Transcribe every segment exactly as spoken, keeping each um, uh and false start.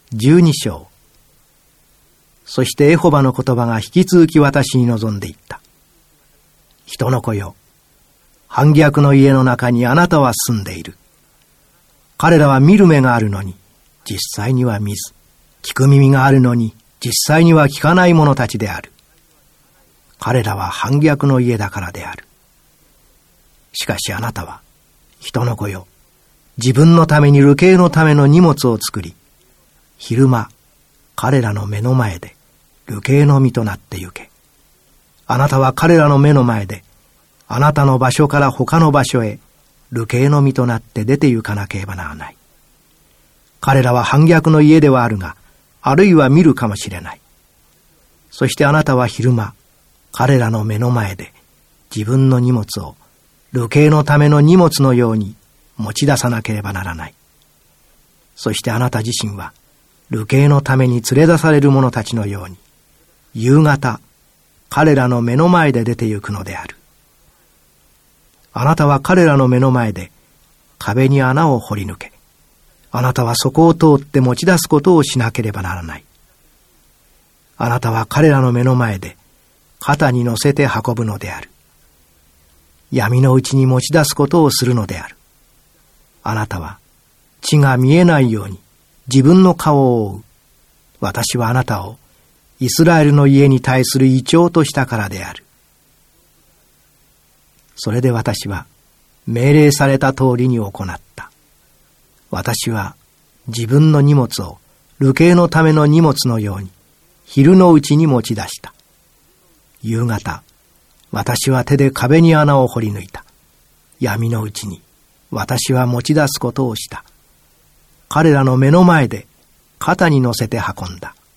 十二章。そしてエホバの言葉が引き続き私に望んでいった。人の子よ、反逆の家の中にあなたは住んでいる。彼らは見る目があるのに実際には見ず、聞く耳があるのに実際には聞かない者たちである。彼らは反逆の家だからである。しかしあなたは、人の子よ、自分のために流刑のための荷物を作り、昼間、彼らの目の前で流刑の身となってゆけ。あなたは彼らの目の前で、あなたの場所から他の場所へ、流刑の身となって出て行かなければならない。彼らは反逆の家ではあるが、あるいは見るかもしれない。そしてあなたは昼間、彼らの目の前で、自分の荷物を、流刑のための荷物のように持ち出さなければならない。そしてあなた自身は、流刑のために連れ出される者たちのように、夕方、彼らの目の前で出て行くのである。あなたは彼らの目の前で、壁に穴を掘り抜け、あなたはそこを通って持ち出すことをしなければならない。あなたは彼らの目の前で、肩に乗せて運ぶのである。闇のうちに持ち出すことをするのである。あなたは血が見えないように自分の顔を覆う。私はあなたをイスラエルの家に対する異兆としたからである。それで私は命令された通りに行った。私は自分の荷物を流刑のための荷物のように昼のうちに持ち出した。夕方、私は手で壁に穴を掘り抜いた。闇のうちに私は持ち出すことをした。彼らの目の前で肩に乗せて運んだ。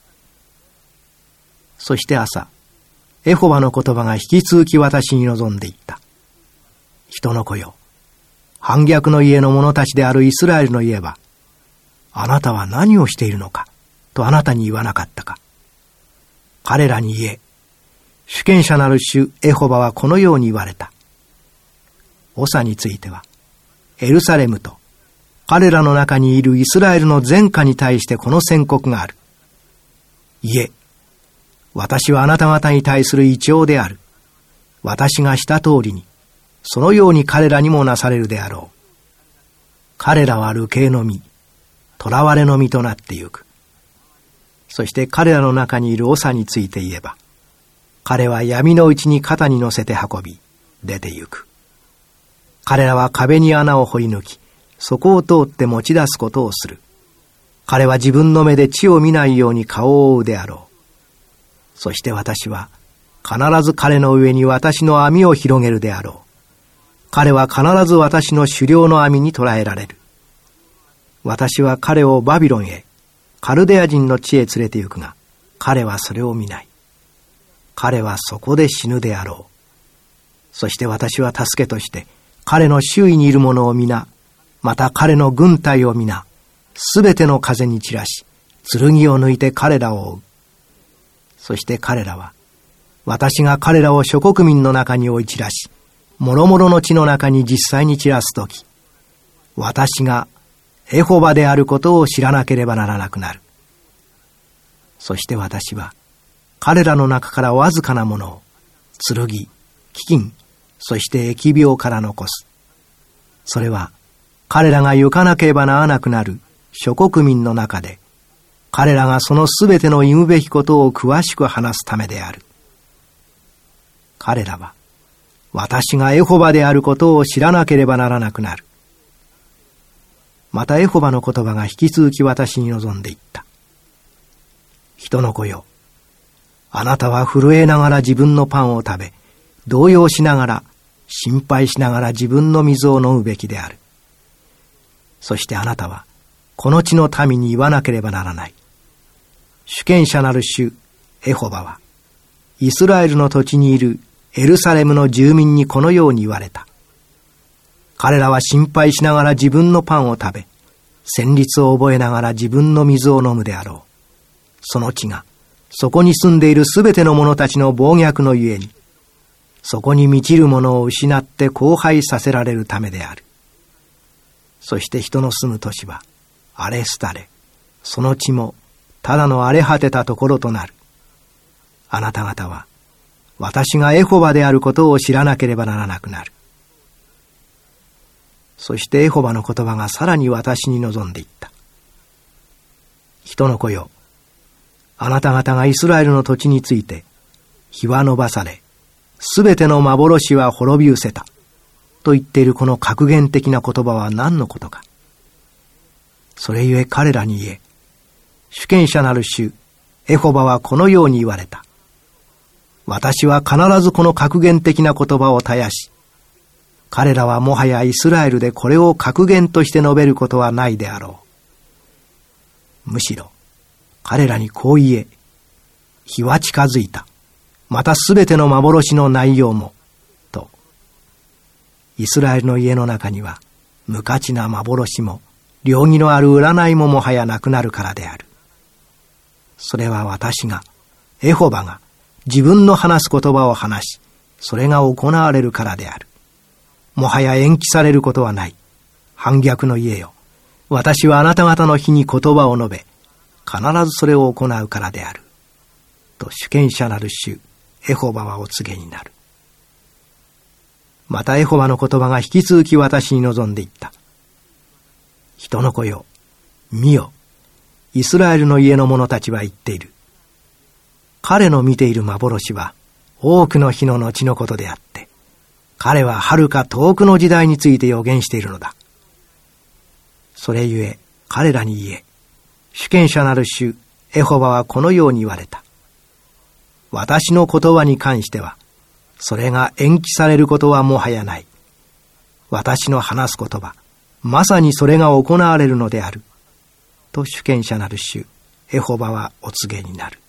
そして朝、エホバの言葉が引き続き私に望んでいった。人の子よ、反逆の家の者たちであるイスラエルの家は、あなたは何をしているのかとあなたに言わなかったか。彼らに言え、主権者なる主エホバはこのように言われた。長については、エルサレムと彼らの中にいるイスラエルの全家に対してこの宣告がある。いえ、私はあなた方に対する異兆である。私がした通りに、そのように彼らにもなされるであろう。彼らは流刑の身、囚われの身となってゆく。そして彼らの中にいる長について言えば、彼は闇のうちに肩に乗せて運び、出て行く。彼らは壁に穴を掘り抜き、そこを通って持ち出すことをする。彼は自分の目で血を見ないように顔を覆うであろう。そして私は、必ず彼の上に私の網を広げるであろう。彼は必ず私の狩猟の網に捕らえられる。私は彼をバビロンへ、カルデア人の地へ連れて行くが、彼はそれを見ない。彼はそこで死ぬであろう。そして私は助けとして、彼の周囲にいる者を皆、また彼の軍隊を皆、すべての風に散らし、剣を抜いて彼らを追う。そして彼らは、私が彼らを諸国民の中に追い散らし、もろもろの地の中に実際に散らすとき、私がエホバであることを知らなければならなくなる。そして私は、彼らの中からわずかなものを、剣、飢饉、そして疫病から残す。それは、彼らが行かなければならなくなる諸国民の中で、彼らがそのすべての言うべきことを詳しく話すためである。彼らは、私がエホバであることを知らなければならなくなる。またエホバの言葉が引き続き私に望んでいった。人の子よ、あなたは震えながら自分のパンを食べ、動揺しながら、心配しながら自分の水を飲むべきである。そしてあなたは、この地の民に言わなければならない。主権者なる主、エホバは、イスラエルの土地にいるエルサレムの住民にこのように言われた。彼らは心配しながら自分のパンを食べ、戦慄を覚えながら自分の水を飲むであろう。その地が、そこに住んでいるすべての者たちの暴虐のゆえに、そこに満ちるものを失って荒廃させられるためである。そして人の住む都市は荒れ廃れ、 その地もただの荒れ果てたところとなる。あなた方は私がエホバであることを知らなければならなくなる。そしてエホバの言葉がさらに私に望んでいった。人の子よ、あなた方がイスラエルの土地について、日は伸ばされ、すべての幻は滅び失せた、と言っているこの格言的な言葉は何のことか。それゆえ彼らに言え、主権者なる主、エホバはこのように言われた。私は必ずこの格言的な言葉を絶やし、彼らはもはやイスラエルでこれを格言として述べることはないであろう。むしろ、彼らにこう言え、日は近づいた。またすべての幻の内容も、と。イスラエルの家の中には、無価値な幻も、良義のある占いももはやなくなるからである。それは私が、エホバが、自分の話す言葉を話し、それが行われるからである。もはや延期されることはない。反逆の家よ。私はあなた方の日に言葉を述べ、必ずそれを行うからである。と主権者なる主、エホバはお告げになる。またエホバの言葉が引き続き私に望んでいった。人の子よ、見よ。イスラエルの家の者たちは言っている。彼の見ている幻は多くの日の後のことであって、彼は遥か遠くの時代について予言しているのだ。それゆえ彼らに言え、主権者なる主エホバはこのように言われた。私の言葉に関しては、それが延期されることはもはやない。私の話す言葉、まさにそれが行われるのである。と主権者なる主エホバはお告げになる。